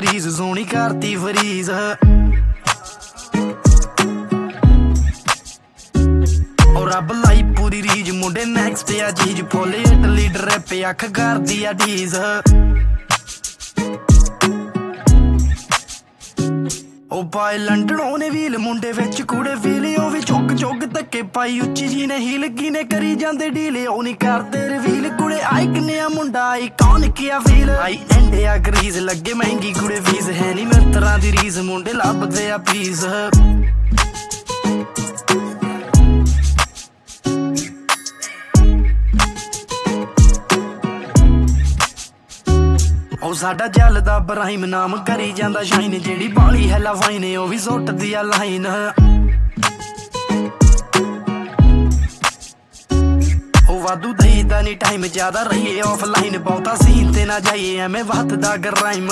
ਰੀਜ਼ ਸੋਹਣੀ ਕਰਤੀ ਫਰੀਜ਼। ਉਹ ਰੱਬ ਲਾਈ ਪੂਰੀ ਰੀਜ ਮੁੰਡੇ ਨੈਕਸਟ ਆ ਚੀਜ਼ ਫੁੱਲ ਇਟਲੀ ਡਰੈਪ ਅੱਖ ਕਰਦੀ ਆ ਡੀਜ਼। ਉਹ ਪਾਏ ਲੰਡਨ ਉਹਨੇ ਵੀਲ ਮੁੰਡੇ ਵਿੱਚ ਕੂੜੇ ਫੀਲ ਉਹ ਵੀ ਚੁੱਕ ਚੁੱਕ ਧੱਕੇ ਪਾਈ ਉੱਚੀ ਜੀ ਨੇ ਹੀਲ ਕੀ ਨੇ ਕਰੀ ਜਾਂਦੇ ਡੀਲ ਉਹ ਨਹੀਂ ਕਰਦੇ ਰਿਵੀਲ ਕੁੜੇ ਆਈ ਕਿੰਨਿਆ ਮੁੰਡਾ ਆਈ ਕੌਣ ਕੀਆ ਫੀਲ ਆਈ ਇੰਡੀਆ ਗਰੀਜ਼ ਲੱਗੇ ਮਹਿੰਗੀ ਕੁੜੇ ਫੀਸ ਹੈ ਨੀ ਮਿੱਤਰਾਂ ਦੀ ਰੀਸ ਮੁੰਡੇ ਲੱਭਦੇ ਆ ਪੀਸ। ਉਹ ਸਾਡਾ ਜਲਦਾ ਬਰਾਈਮ ਨਾਮ ਕਰੀ ਜਾਂਦਾ ਸ਼ਾਈਨ ਜਿਹੜੀ ਬਾਲੀ ਹੈਲਾ ਫਾਈਨ ਉਹ ਵੀ ਸੁੱਟਦੀ ਆ ਲਾਈਨ। ਉਹ ਵਾਧੂ ਦਈਦਾ ਨੀ ਟਾਈਮ ਜ਼ਿਆਦਾ ਰਹੀਏ ਆਫਲਾਈਨ ਬਹੁਤਾ ਸੀਨ ਤੇ ਨਾ ਜਾਈਏ ਐਵੇਂ ਵੱਧਦਾ ਗਰਾਈਮ।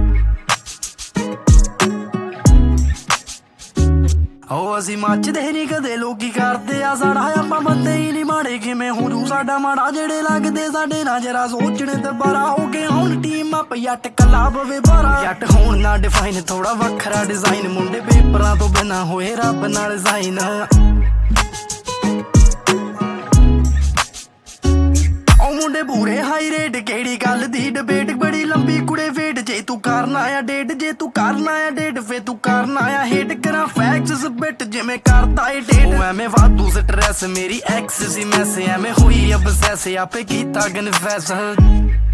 ਉਹ ਅਸੀਂ ਮੱਚਦੇ ਨੀ ਕਦੇ ਲੋਕੀ ਕਰਦੇ ਆ ਸਾਡਾ ਆਪਾਂ ਬੰਦੇ ਹੀ ਨੀ ਮਾੜੇ ਕਿਵੇਂ ਹੋ ਜੂ ਸਾਡਾ ਮਾੜਾ ਜਿਹੜੇ ਲੱਗਦੇ ਸਾਡੇ ਨਾਲ ਜਰਾ ਸੋਚਣ ਦੁਬਾਰਾ ਹੋ ਗਏ ਹੁਣ ਟੀਮ ਅਪ ਜੱਟ ਕਲਾ ਪਵੇ ਬਾਰਾ ਜੱਟ ਹੋਣ ਨਾ ਡਿਫਾਈਨ ਥੋੜਾ ਵੱਖਰਾ ਡਿਜ਼ਾਈਨ ਮੁੰਡੇ ਪੇਪਰਾਂ ਤੋਂ ਬਿਨਾਂ ਹੋਏ ਰੱਬ ਨਾਲ ਸਾਈਨ। ਉਹ ਮੁੰਡੇ ਪੂਰੇ ਹਾਈ ਰੇਟ ਕਿਹੜੀ ਗੱਲ ਦੀ ਡਿਬੇਟ ਬੜੀ ਲੰਬੀ ਕੁੜੇ ਵੇਟ ਜੇ ਤੂੰ ਕਰਨਾ ਆ ਡੇਟ ਜੇ ਤੂੰ ਕਰਨਾ ਆ ਡੇਟ ਫੇ ਤੂੰ ਕਰਨਾ ਆ ਹਿੱਟ ਕਰਾਂ ਫੈਕਟਸ ਬਿਟ ਜਿਵੇਂ ਕਰਤਾ ਏ ਡੇਟ। ਉਹ ਐਵੇਂ ਵਾਧੂ ਸਟ੍ਰੈਸ ਮੇਰੀ ਐਕਸ ਸੀ ਮੈਸ ਐਵੇਂ ਹੋਈ ਅਬਸੈਸ ਆਪੇ ਕੀਤਾ ਕਨਫੈਸ।